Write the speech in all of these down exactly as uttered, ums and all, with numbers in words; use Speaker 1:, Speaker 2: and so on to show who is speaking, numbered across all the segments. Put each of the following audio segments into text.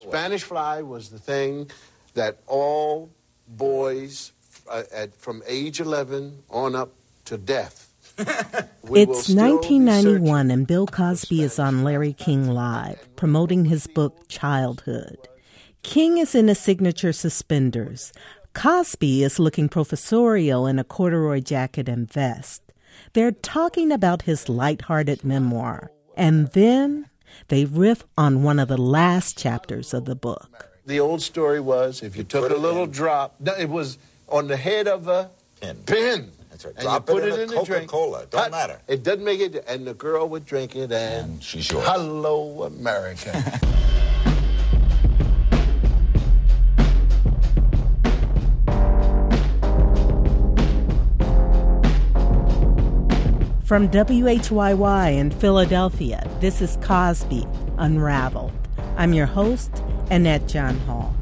Speaker 1: Spanish Fly was the thing that all boys uh, at from age eleven on up to death.
Speaker 2: It's nineteen ninety-one and Bill Cosby is on Larry King Live, promoting his book, Childhood. King is in his signature suspenders. Cosby is looking professorial in a corduroy jacket and vest. They're talking about his lighthearted memoir. And then they riff on one of the last chapters of the book.
Speaker 1: The old story was, if you took a little drop, no, it was on the head of a
Speaker 3: pin.
Speaker 1: pin.
Speaker 3: That's right.
Speaker 1: And
Speaker 3: Drop
Speaker 1: you put
Speaker 3: it
Speaker 1: it
Speaker 3: in
Speaker 1: in
Speaker 3: a
Speaker 1: the drink.
Speaker 3: Coca-Cola. Don't
Speaker 1: Hot,
Speaker 3: matter.
Speaker 1: It doesn't make it, and the girl would drink it, and,
Speaker 3: and she's yours.
Speaker 1: Hello, America.
Speaker 2: From W H Y Y in Philadelphia, this is Cosby Unraveled. I'm your host, Annette John Hall.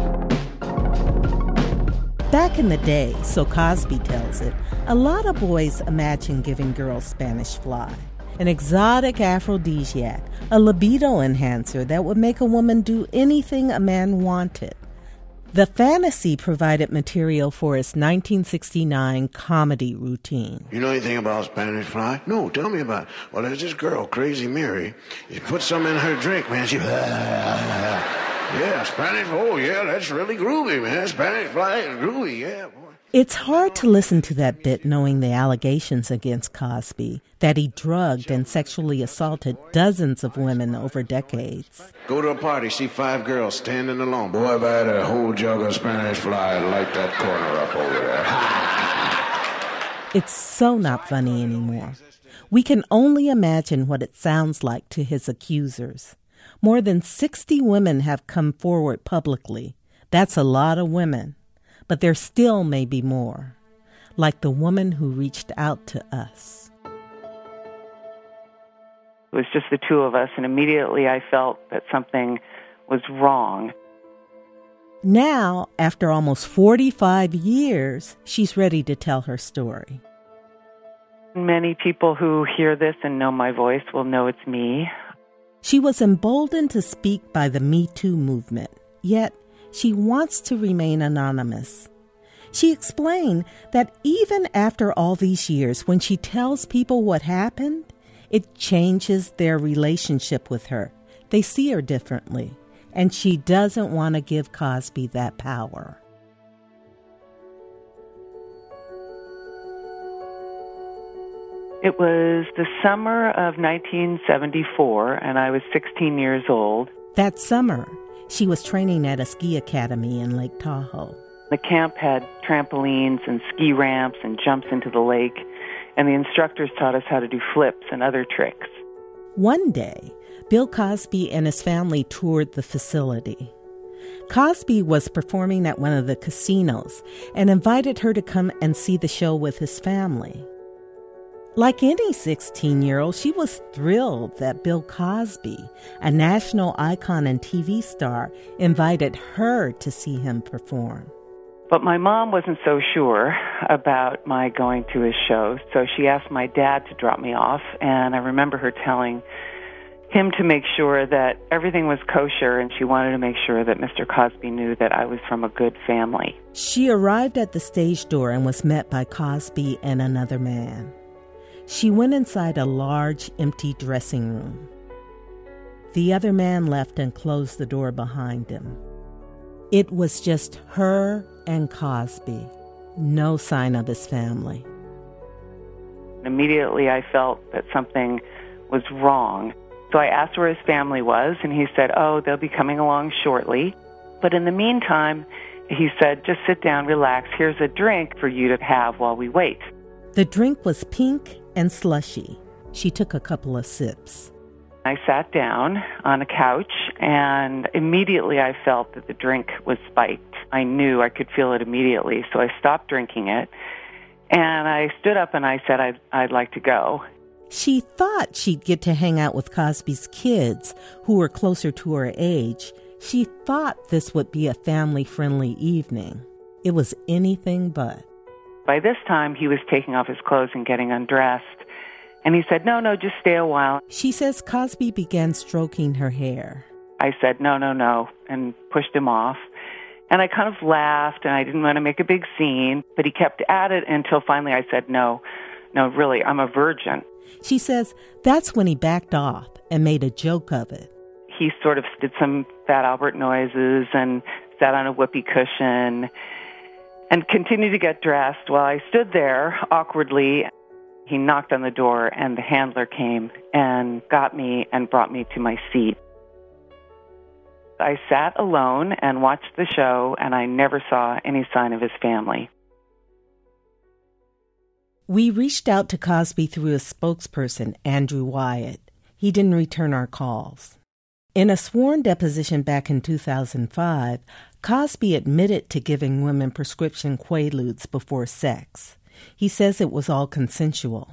Speaker 2: Back in the day, so Cosby tells it, a lot of boys imagined giving girls Spanish Fly, an exotic aphrodisiac, a libido enhancer that would make a woman do anything a man wanted. The fantasy provided material for his nineteen sixty-nine comedy routine.
Speaker 4: You know anything about Spanish Fly? No, tell me about it. Well, there's this girl, Crazy Mary. You put some in her drink, man. She... Yeah, Spanish, oh, yeah, that's really groovy, man. Spanish Fly is groovy, yeah, boy.
Speaker 2: It's hard to listen to that bit knowing the allegations against Cosby, that he drugged and sexually assaulted dozens of women over decades.
Speaker 4: Go to a party, see five girls standing alone. Boy, if I had a whole jug of Spanish Fly, I'd light that corner up over there.
Speaker 2: It's so not funny anymore. We can only imagine what it sounds like to his accusers. More than sixty women have come forward publicly. That's a lot of women. But there still may be more, like the woman who reached out to us.
Speaker 5: It was just the two of us, and immediately I felt that something was wrong.
Speaker 2: Now, after almost forty-five years, she's ready to tell her story.
Speaker 5: Many people who hear this and know my voice will know it's me.
Speaker 2: She was emboldened to speak by the Me Too movement, yet she wants to remain anonymous. She explained that even after all these years, when she tells people what happened, it changes their relationship with her. They see her differently, and she doesn't want to give Cosby that power.
Speaker 5: It was the summer of nineteen seventy-four, and I was sixteen years old.
Speaker 2: That summer, she was training at a ski academy in Lake Tahoe.
Speaker 5: The camp had trampolines and ski ramps and jumps into the lake, and the instructors taught us how to do flips and other tricks.
Speaker 2: One day, Bill Cosby and his family toured the facility. Cosby was performing at one of the casinos and invited her to come and see the show with his family. Like any sixteen-year-old, she was thrilled that Bill Cosby, a national icon and T V star, invited her to see him perform.
Speaker 5: But my mom wasn't so sure about my going to his show, so she asked my dad to drop me off, and I remember her telling him to make sure that everything was kosher, and she wanted to make sure that Mister Cosby knew that I was from a good family.
Speaker 2: She arrived at the stage door and was met by Cosby and another man. She went inside a large, empty dressing room. The other man left and closed the door behind him. It was just her and Cosby. No sign of his family.
Speaker 5: Immediately I felt that something was wrong. So I asked where his family was, and he said, oh, they'll be coming along shortly. But in the meantime, he said, just sit down, relax. Here's a drink for you to have while we wait.
Speaker 2: The drink was pink and slushy. She took a couple of sips.
Speaker 5: I sat down on a couch, and immediately I felt that the drink was spiked. I knew I could feel it immediately, so I stopped drinking it, and I stood up and I said I'd, I'd like to go.
Speaker 2: She thought she'd get to hang out with Cosby's kids, who were closer to her age. She thought this would be a family-friendly evening. It was anything but.
Speaker 5: By this time, he was taking off his clothes and getting undressed. And he said, no, no, just stay a while.
Speaker 2: She says Cosby began stroking her hair.
Speaker 5: I said, no, no, no, and pushed him off. And I kind of laughed, and I didn't want to make a big scene, but he kept at it until finally I said, no, no, really, I'm a virgin.
Speaker 2: She says that's when he backed off and made a joke of it.
Speaker 5: He sort of did some Fat Albert noises and sat on a whoopee cushion and continued to get dressed while I stood there awkwardly. He knocked on the door, and the handler came and got me and brought me to my seat. I sat alone and watched the show, and I never saw any sign of his family.
Speaker 2: We reached out to Cosby through his spokesperson, Andrew Wyatt. He didn't return our calls. In a sworn deposition back in two thousand five, Cosby admitted to giving women prescription Quaaludes before sex. He says it was all consensual.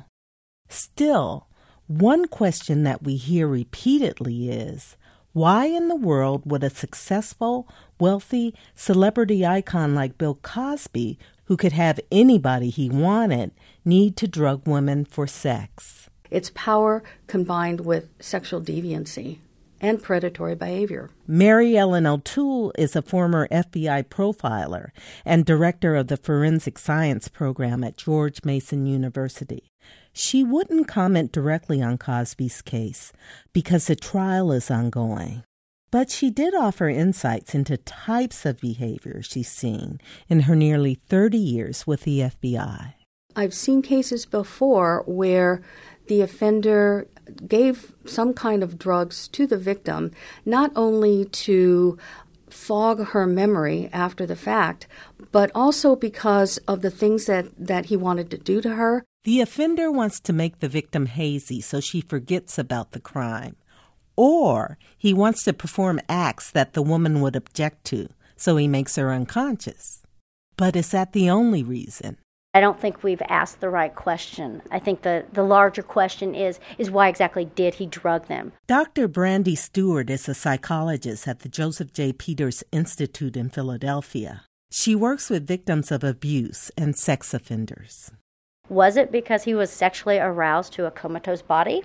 Speaker 2: Still, one question that we hear repeatedly is, why in the world would a successful, wealthy celebrity icon like Bill Cosby, who could have anybody he wanted, need to drug women for sex?
Speaker 3: It's power combined with sexual deviancy and predatory behavior.
Speaker 2: Mary Ellen O'Toole is a former F B I profiler and director of the Forensic Science Program at George Mason University. She wouldn't comment directly on Cosby's case because the trial is ongoing. But she did offer insights into types of behavior she's seen in her nearly thirty years with the F B I.
Speaker 3: I've seen cases before where the offender gave some kind of drugs to the victim, not only to fog her memory after the fact, but also because of the things that, that he wanted to do to her.
Speaker 2: The offender wants to make the victim hazy so she forgets about the crime. Or he wants to perform acts that the woman would object to, so he makes her unconscious. But is that the only reason?
Speaker 6: I don't think we've asked the right question. I think the, the larger question is, is why exactly did he drug them?
Speaker 2: Doctor Brandy Stewart is a psychologist at the Joseph J. Peters Institute in Philadelphia. She works with victims of abuse and sex offenders.
Speaker 6: Was it because he was sexually aroused to a comatose body?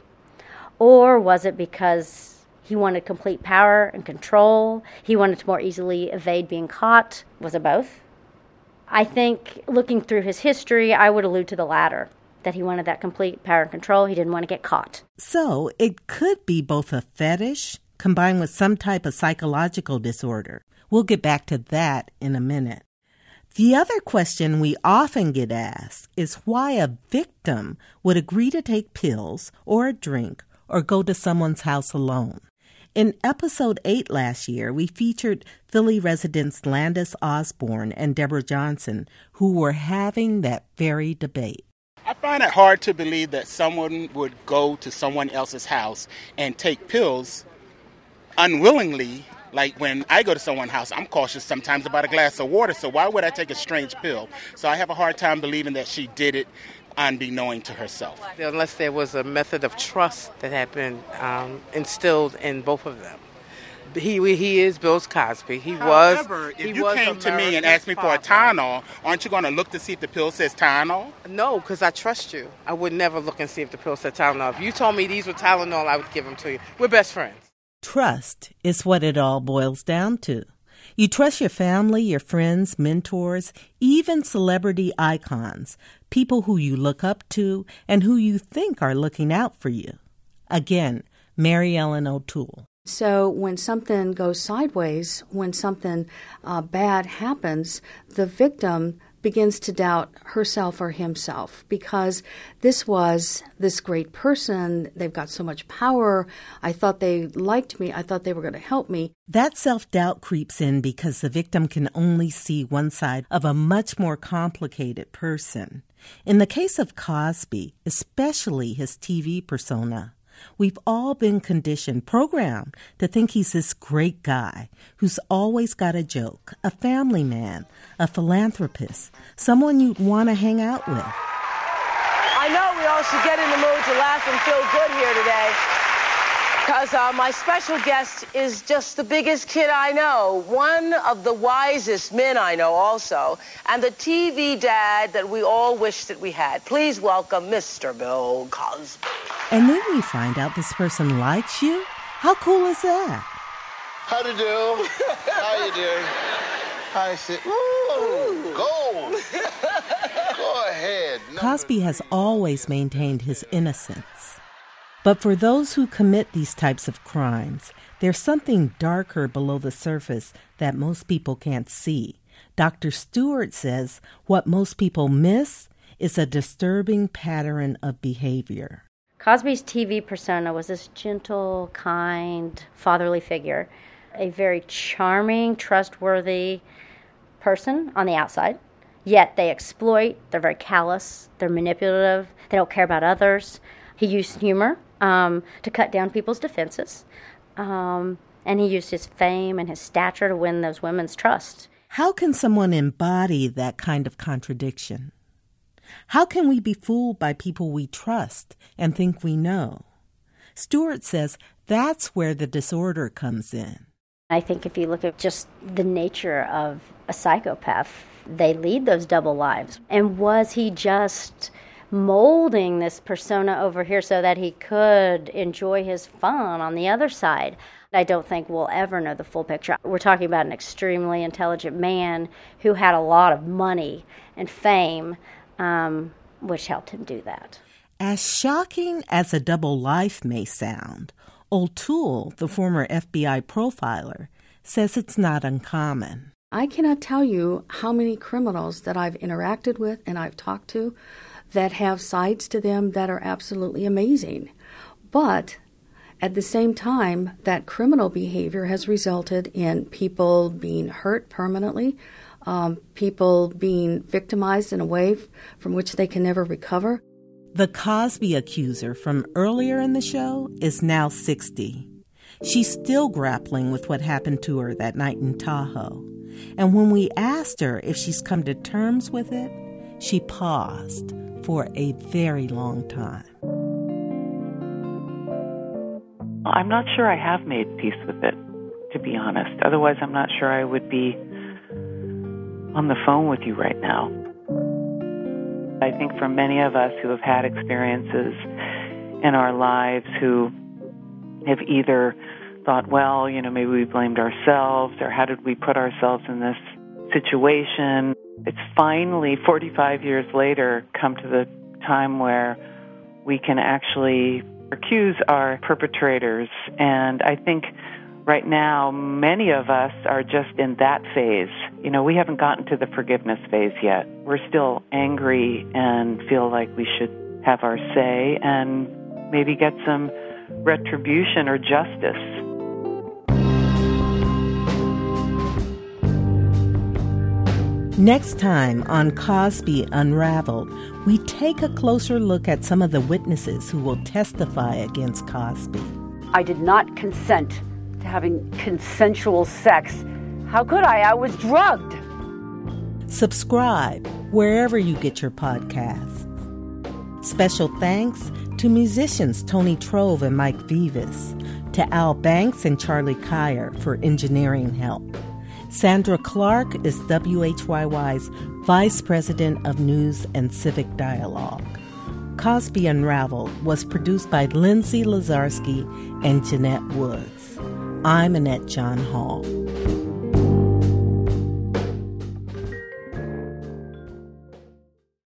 Speaker 6: Or was it because he wanted complete power and control? He wanted to more easily evade being caught? Was it both? I think looking through his history, I would allude to the latter, that he wanted that complete power and control. He didn't want to get caught.
Speaker 2: So it could be both a fetish combined with some type of psychological disorder. We'll get back to that in a minute. The other question we often get asked is why a victim would agree to take pills or a drink or go to someone's house alone. In episode eight last year, we featured Philly residents Landis Osborne and Deborah Johnson, who were having that very debate.
Speaker 7: I find it hard to believe that someone would go to someone else's house and take pills unwillingly. Like when I go to someone's house, I'm cautious sometimes about a glass of water, so why would I take a strange pill? So I have a hard time believing that she did it unbeknown to herself.
Speaker 8: Unless there was a method of trust that had been um, instilled in both of them. He he is Bill Cosby. He was.
Speaker 7: However, if
Speaker 8: he
Speaker 7: you
Speaker 8: was
Speaker 7: came to me and
Speaker 8: America's
Speaker 7: asked me for a
Speaker 8: father.
Speaker 7: Tylenol, aren't you going to look to see if the pill says Tylenol?
Speaker 8: No, because I trust you. I would never look and see if the pill said Tylenol. If you told me these were Tylenol, I would give them to you. We're best friends.
Speaker 2: Trust is what it all boils down to. You trust your family, your friends, mentors, even celebrity icons, people who you look up to and who you think are looking out for you. Again, Mary Ellen O'Toole.
Speaker 3: So when something goes sideways, when something uh, bad happens, the victim begins to doubt herself or himself because this was this great person. They've got so much power. I thought they liked me. I thought they were going to help me.
Speaker 2: That self-doubt creeps in because the victim can only see one side of a much more complicated person. In the case of Cosby, especially his T V persona, we've all been conditioned, programmed to think he's this great guy who's always got a joke, a family man, a philanthropist, someone you'd want to hang out with.
Speaker 9: I know we all should get in the mood to laugh and feel good here today because uh, my special guest is just the biggest kid I know, one of the wisest men I know also, and the T V dad that we all wish that we had. Please welcome Mister Bill Cosby.
Speaker 2: And then you find out this person likes you? How cool is that?
Speaker 1: How to do? How you doing? I said, ooh, go. Go ahead. Number
Speaker 2: Cosby has always maintained his innocence. But for those who commit these types of crimes, there's something darker below the surface that most people can't see. Doctor Stewart says what most people miss is a disturbing pattern of behavior.
Speaker 6: Cosby's T V persona was this gentle, kind, fatherly figure, a very charming, trustworthy person on the outside, yet they exploit, they're very callous, they're manipulative, they don't care about others. He used humor um, to cut down people's defenses, um, and he used his fame and his stature to win those women's trust.
Speaker 2: How can someone embody that kind of contradiction? How can we be fooled by people we trust and think we know? Stewart says that's where the disorder comes in.
Speaker 6: I think if you look at just the nature of a psychopath, they lead those double lives. And was he just molding this persona over here so that he could enjoy his fun on the other side? I don't think we'll ever know the full picture. We're talking about an extremely intelligent man who had a lot of money and fame, um, which helped him do that.
Speaker 2: As shocking as a double life may sound, O'Toole, the former F B I profiler, says it's not uncommon.
Speaker 3: I cannot tell you how many criminals that I've interacted with and I've talked to that have sides to them that are absolutely amazing. But at the same time, that criminal behavior has resulted in people being hurt permanently, um, people being victimized in a way from which they can never recover.
Speaker 2: The Cosby accuser from earlier in the show is now sixty. She's still grappling with what happened to her that night in Tahoe. And when we asked her if she's come to terms with it, she paused for a very long time.
Speaker 5: I'm not sure I have made peace with it, to be honest. Otherwise, I'm not sure I would be on the phone with you right now. I think for many of us who have had experiences in our lives who have either thought, well, you know, maybe we blamed ourselves, or how did we put ourselves in this situation? It's finally, forty-five years later, come to the time where we can actually accuse our perpetrators. And I think right now, many of us are just in that phase. You know, we haven't gotten to the forgiveness phase yet. We're still angry and feel like we should have our say and maybe get some retribution or justice.
Speaker 2: Next time on Cosby Unraveled, we take a closer look at some of the witnesses who will testify against Cosby.
Speaker 10: I did not consent to having consensual sex. How could I? I was drugged.
Speaker 2: Subscribe wherever you get your podcasts. Special thanks to musicians Tony Trove and Mike Vivas, to Al Banks and Charlie Kyer for engineering help. Sandra Clark is W H Y Y's Vice President of News and Civic Dialogue. Cosby Unraveled was produced by Lindsay Lazarski and Jeanette Woods. I'm Annette John Hall.